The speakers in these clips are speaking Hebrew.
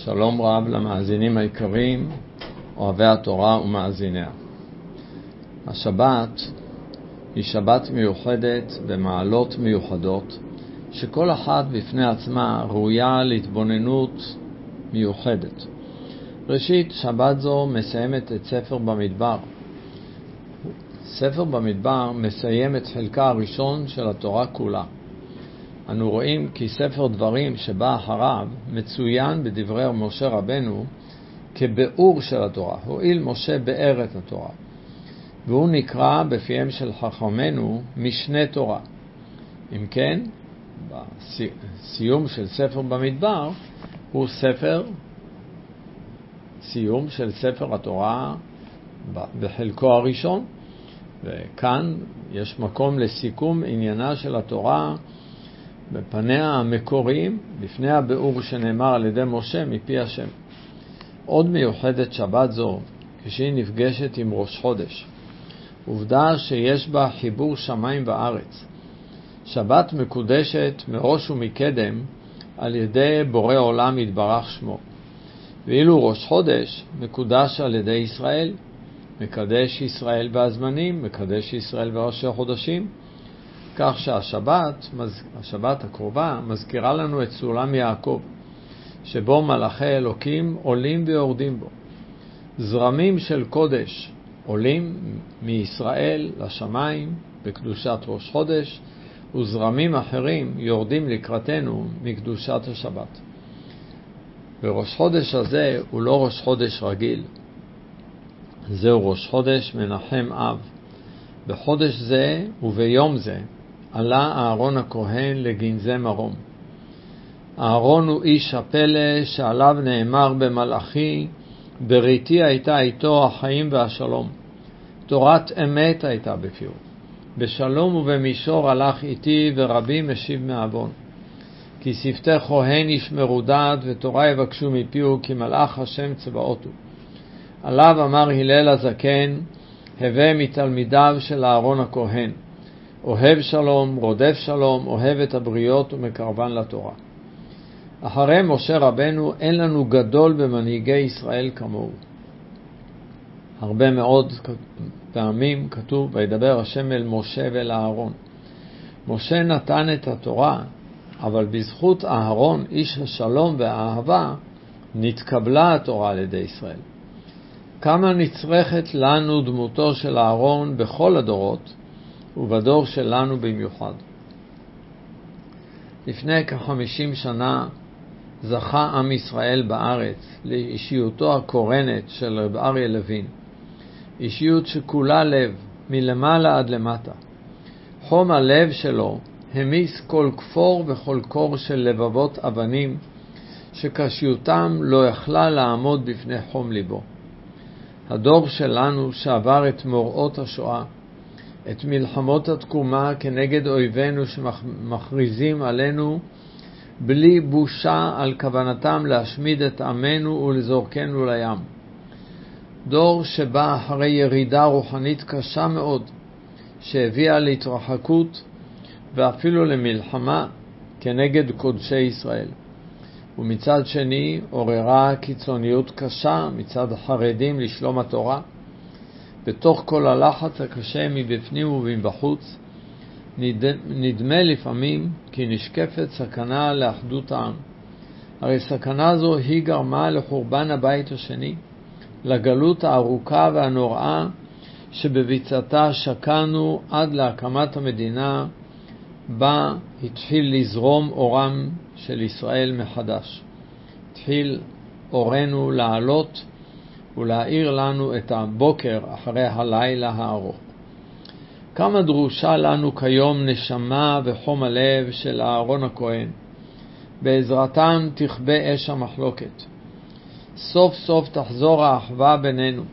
שלום רב למאזינים היקרים, אוהבי התורה ומאזיניה. השבת היא שבת מיוחדת במעלות מיוחדות, שכל אחת בפני עצמה ראויה להתבוננות מיוחדת. ראשית, שבת זו מסיימת את ספר במדבר. ספר במדבר מסיים את חלקה הראשון של התורה כולה. אנו רואים כי ספר דברים שבא אחריו מצוין בדברי משה רבנו כביאור של התורה. הואיל משה ביאר את התורה, והוא נקרא בפיהם של חכמינו משנה תורה. אם כן, בסיום של ספר במדבר הוא סיום של ספר התורה בחלקו הראשון, וכאן יש מקום לסיכום עניינה של התורה בפניה המקוריים, לפני הביאור שנאמר על ידי משה מפי השם. עוד מיוחדת שבת זו כשהיא נפגשת עם ראש חודש, עובדה שיש בה חיבור שמיים וארץ. שבת מקודשת מראש ומקדם על ידי בורא עולם יתברך שמו, ואילו ראש חודש מקודש על ידי ישראל, מקדש ישראל והזמנים, מקדש ישראל וראשי החודשים, כך שהשבת הקרובה מזכירה לנו את סולם יעקב, שבו מלאכי אלוקים עולים ויורדים בו. זרמים של קודש עולים מישראל לשמיים בקדושת ראש חודש, וזרמים אחרים יורדים לקראתנו מקדושת השבת. וראש חודש הזה הוא לא ראש חודש רגיל, זהו ראש חודש מנחם אב. בחודש זה וביום זה עלה אהרון הכהן לגנזי מרום. אהרון הוא איש הפלא שעליו נאמר במלאכי, בריתי הייתה איתו החיים והשלום. תורת אמת הייתה בפיו. בשלום ובמישור הלך איתי, ורבי משיב מעוון. כי שפתי כהן ישמרו דעת, ותורה יבקשו מפיו, כי מלאך השם צבאות הוא. עליו אמר הלל הזקן, הווה מתלמידיו של אהרון הכהן, אוהב שלום, רודף שלום, אוהב את הבריות ומקרבן לתורה. אחרי משה רבנו אין לנו גדול במנהיגי ישראל כמוהו. הרבה מאוד פעמים כתוב וידבר השם אל משה ואל אהרון. משה נתן את התורה, אבל בזכות אהרון איש השלום והאהבה נתקבלה התורה על ידי ישראל. כמה נצרכת לנו דמותו של אהרון בכל הדורות, ובדור שלנו במיוחד. לפני כ-50 שנה זכה עם ישראל בארץ לאישיותו הקורנת של רב אריה לוין, אישיות שכולה לב מלמעלה עד למטה. חום הלב שלו המיס כל כפור וכל קור של לבבות אבנים, שקשיותם לא יכלה לעמוד בפני חום ליבו. הדור שלנו שעבר את מוראות השואה, את מלחמות התקומה כנגד אויבינו שמכריזים עלינו בלי בושה על כוונתם להשמיד את עמנו ולזורקנו לים. דור שבא אחרי ירידה רוחנית קשה מאוד, שהביאה להתרחקות ואפילו למלחמה כנגד קודשי ישראל. ומצד שני עוררה קיצוניות קשה מצד החרדים לשלום התורה. בתוך כל הלחץ הקשה מבפנים ומבחוץ, נדמה לפעמים כי נשקפת סכנה לאחדות העם. הרי סכנה זו היא גרמה לחורבן הבית השני, לגלות הארוכה והנוראה שבביצתה שקענו עד להקמת המדינה, בה התחיל לזרום אורם של ישראל מחדש. התחיל אורנו לעלות ולהאיר לנו את הבוקר אחרי הלילה הארוך. כמה דרושה לנו כיום נשמה וחום הלב של אהרון הכהן. בעזרתם תכבה אש המחלוקת. סוף סוף תחזור האחווה בינינו.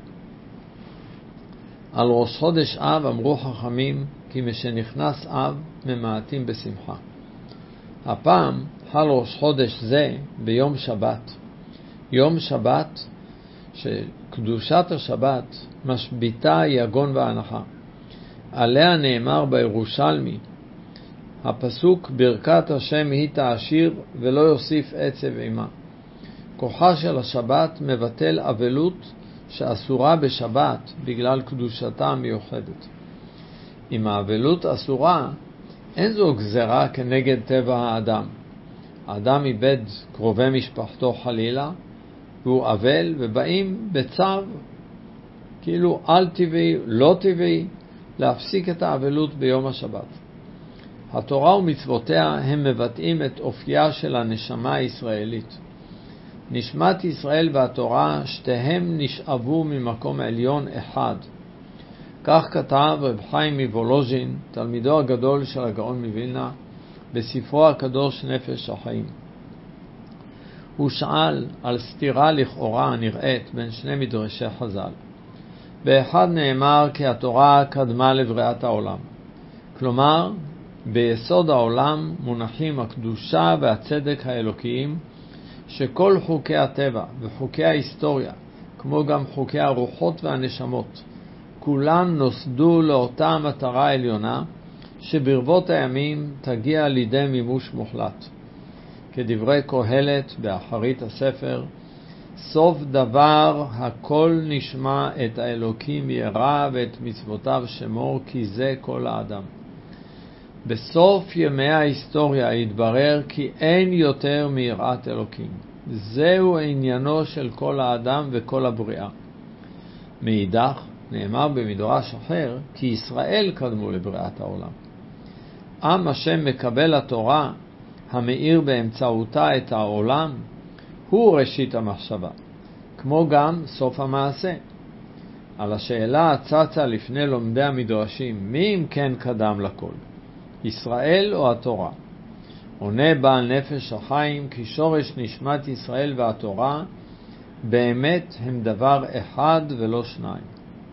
על ראש חודש אב אמרו חכמים, כי משנכנס אב ממעטים בשמחה. הפעם חל ראש חודש זה ביום שבת. יום שבת שקדושת השבת משביתה יגון והנחה. עליה נאמר בירושלמי, הפסוק ברכת השם היא תעשיר ולא יוסיף עצב עמה. כוחה של השבת מבטל אבלות שאסורה בשבת בגלל קדושתה המיוחדת. אם האבלות אסורה, אין זו גזרה כנגד טבע האדם. האדם איבד קרובי משפחתו חלילה, והוא אבל, ובאים בצו, כאילו על טבעי, לא טבעי, להפסיק את האבלות ביום השבת. התורה ומצוותיה הם מבטאים את אופייה של הנשמה הישראלית. נשמת ישראל והתורה שתיהם נשאבו ממקום עליון אחד. כך כתב רב חיים מוולוז'ין, תלמידו הגדול של הגאון מווילנה, בספרו הקדוש נפש החיים. הוא שאל על סתירה לכאורה הנראית בין שני מדרשי חז"ל. באחד נאמר כי התורה קדמה לבריאת העולם. כלומר, ביסוד העולם מונחים הקדושה והצדק האלוקיים, שכל חוקי הטבע וחוקי ההיסטוריה, כמו גם חוקי הרוחות והנשמות, כולם נוסדו לאותה מטרה העליונה, שברבות הימים תגיע לידי מימוש מוחלט. כדברי קהלת באחרית הספר, סוף דבר הכל נשמע את האלוקים ירא ואת מצוותיו שמור, כי זה כל האדם. בסוף ימי ההיסטוריה התברר כי אין יותר מיראת אלוקים. זהו עניינו של כל האדם וכל הבריאה. מאידך, נאמר במדרש אחר, כי ישראל קדמו לבריאת העולם. עם השם מקבל התורה, המאיר באמצעותה את העולם, הוא ראשית המחשבה, כמו גם סוף המעשה. על השאלה הצצה לפני לומדי המדרשים, מי אם כן קדם לכל? ישראל או התורה? עונה בעל נפש החיים כי שורש נשמת ישראל והתורה באמת הם דבר אחד ולא שניים.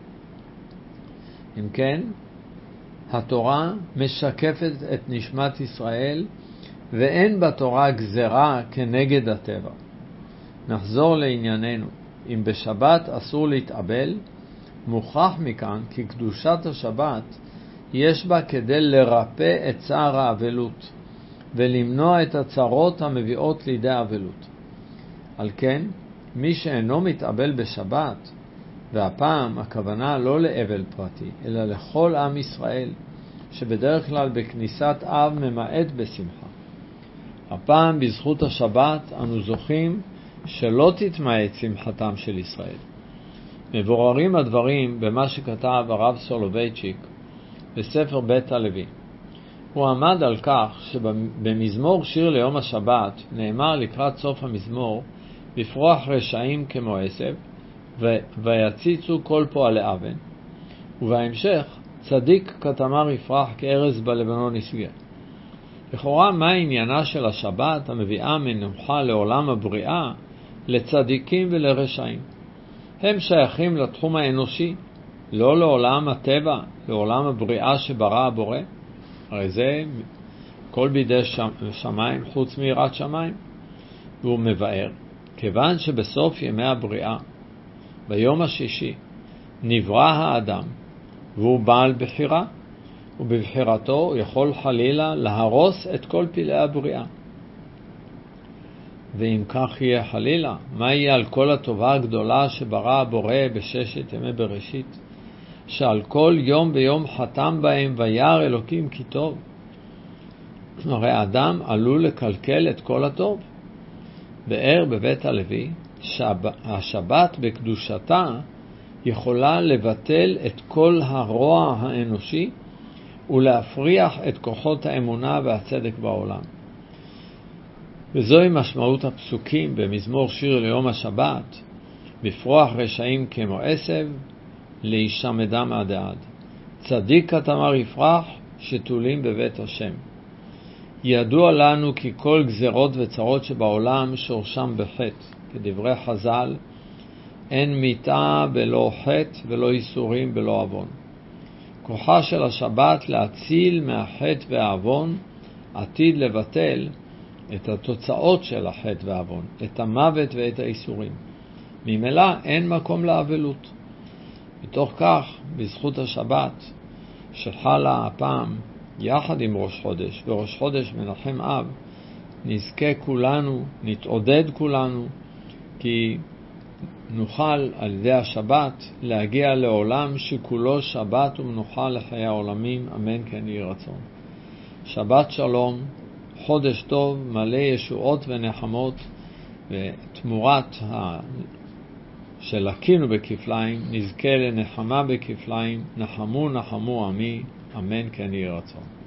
אם כן, התורה משקפת את נשמת ישראל ואין בתורה גזרה כנגד הטבע. נחזור לענייננו. אם בשבת אסור להתאבל, מוכח מכאן כי קדושת השבת יש בה כדי לרפא את צער האבלות ולמנוע את הצרות המביאות לידי האבלות. על כן, מי שאינו מתאבל בשבת, והפעם הכוונה לא לאבל פרטי, אלא לכל עם ישראל, שבדרך כלל בכניסת אב ממעט בשמחה. הפעם בזכות השבת אנו זוכים שלא תתמעט שמחתם של ישראל. מבוררים הדברים במה שכתב הרב סולובייצ'יק בספר בית הלוי. הוא עמד על כך שבמזמור שיר ליום השבת נאמר לקראת סוף המזמור, בפרוח רשעים כמו עשב, ויציצו כל פועלי אבן. ובהמשך, צדיק כתמר יפרח כארז בלבנון יסגר. לכאורה, מה עניינה של השבת המביאה מנוחה לעולם הבריאה לצדיקים ולרשעים? הם שייכים לתחום האנושי, לא לעולם הטבע, לעולם הבריאה שברא הבורא. הרי זה כל בידי שמיים חוץ מיראת שמיים. והוא מבאר, כיוון שבסוף ימי הבריאה, ביום השישי, נברא האדם, והוא בעל בחירה, ובבחירתו הוא יכול חלילה להרוס את כל פלאי הבריאה. ואם כך יהיה חלילה, מה יהיה על כל הטובה הגדולה שברא הבורא בששת ימי בראשית, שעל כל יום ביום חתם בהם וירא אלוקים כי טוב? הרי האדם עלול לקלקל את כל הטוב. באר בבית הלוי, השבת בקדושתה יכולה לבטל את כל הרוע האנושי ולהפריח את כוחות האמונה והצדק בעולם. וזוהי משמעות הפסוקים במזמור שיר ליום השבת, בפרוח רשעים כמו עשב, להישמדם עד עד. צדיק כתמר יפרח, שתולים בבית השם. ידוע לנו כי כל גזרות וצרות שבעולם שורשם בחטא, כדברי חז"ל, אין מיתה בלא חטא ולא איסורים בלא עוון. כוחה של השבת להציל מהחטא והעוון, עתיד לבטל את התוצאות של החטא והעוון, את המוות ואת האיסורים. ממילא אין מקום לאבלות. בתוך כך, בזכות השבת שחלה הפעם יחד עם ראש חודש, וראש חודש מנחם אב, נזכה כולנו, נתעודד כולנו, כי נוכל על ידי השבת להגיע לעולם שכולו שבת ומנוחה לחיי העולמים, אמן כן יהי רצון. שבת שלום, חודש טוב, מלא ישועות ונחמות, ותמורת שלקינו בכפליים, נזכה לנחמה בכפליים, נחמו נחמו עמי, אמן כן יהי רצון.